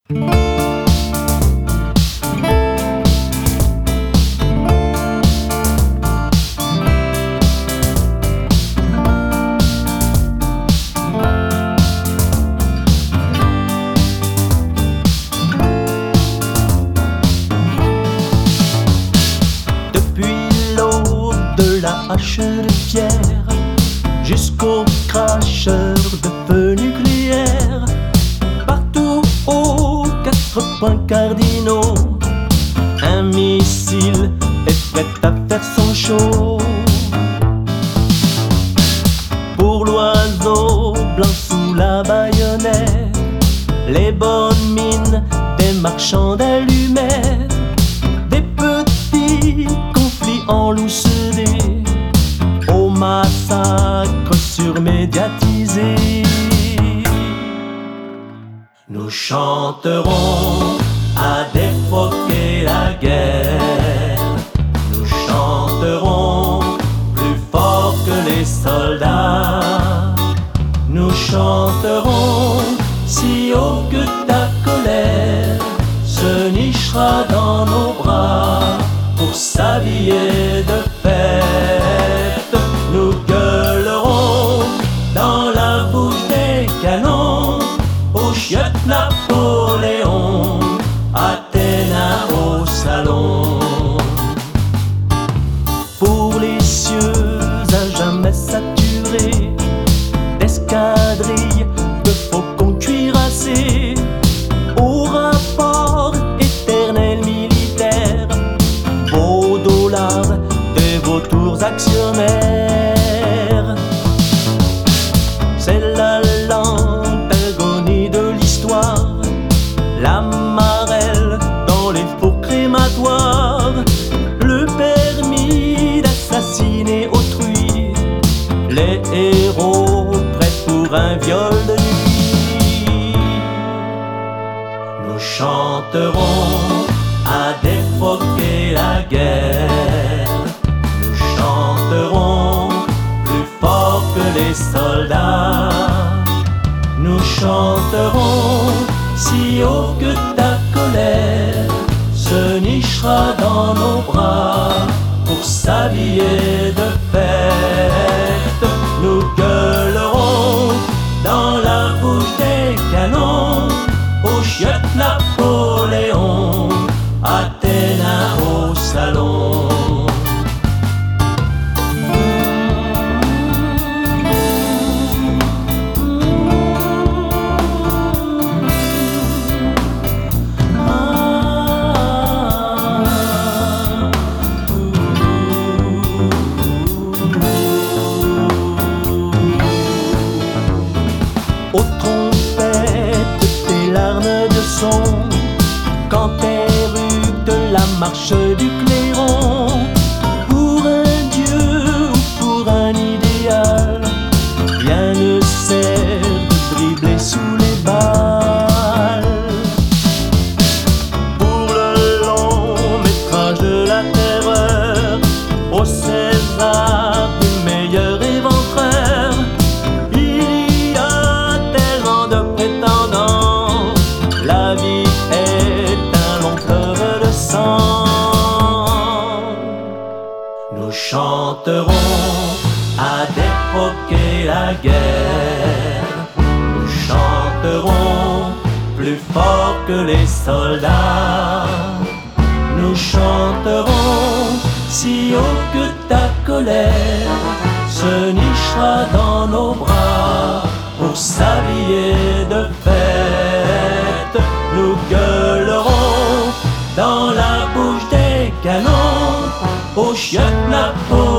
Hache de pierre jusqu'aux cracheurs de feu nucléaire, partout aux 4 points cardinaux, un missile est prêt à faire son show. Pour l'oiseau blanc sous la baïonnette, les bonnes mines des marchands d'allumettes, des petits conflits en loose dés, au massacre surmédiatisé. Nous chanterons à défroquer la guerre, nous chanterons plus fort que les soldats, nous chanterons si haut que ta colère se nichera dans nos bras pour s'habiller de fête. Nous gueulerons dans la bouche des canons, aux chiottes Napoléon, Athéna au salon. Pour les cieux à jamais saturés d'escadrilles de faucons cuirassés, au rapport éternel militaire, vos dollars des vautours actionnaires. C'est la lente agonie de l'histoire, la marelle dans les fours crématoires, le permis d'assassiner autrui, les héros prêts pour un viol de nuit. Nous chanterons à défroquer la guerre, nous chanterons plus fort que les soldats, nous chanterons si haut que ta colère se nichera dans nos bras pour s'habiller de fête. Nous gueulerons dans la bouche des canons, aux chiottes Napoléon, Athéna au salon. Aux trompettes tes larmes de son, quand érupte la marche du clairon, pour un dieu ou pour un idéal, rien ne sert de dribbler sous les balles. Pour le long métrage de la terreur, au César du meilleur éventreur, il y a tellement de prétendants, la vie est un long fleuve de sang. Nous chanterons à défroquer la guerre, nous chanterons plus fort que les soldats, nous chanterons si haut que ta colère se nichera dans nos bras pour s'habiller de fête. Nous gueulerons dans la bouche des canons, aux chiottes Napoléon,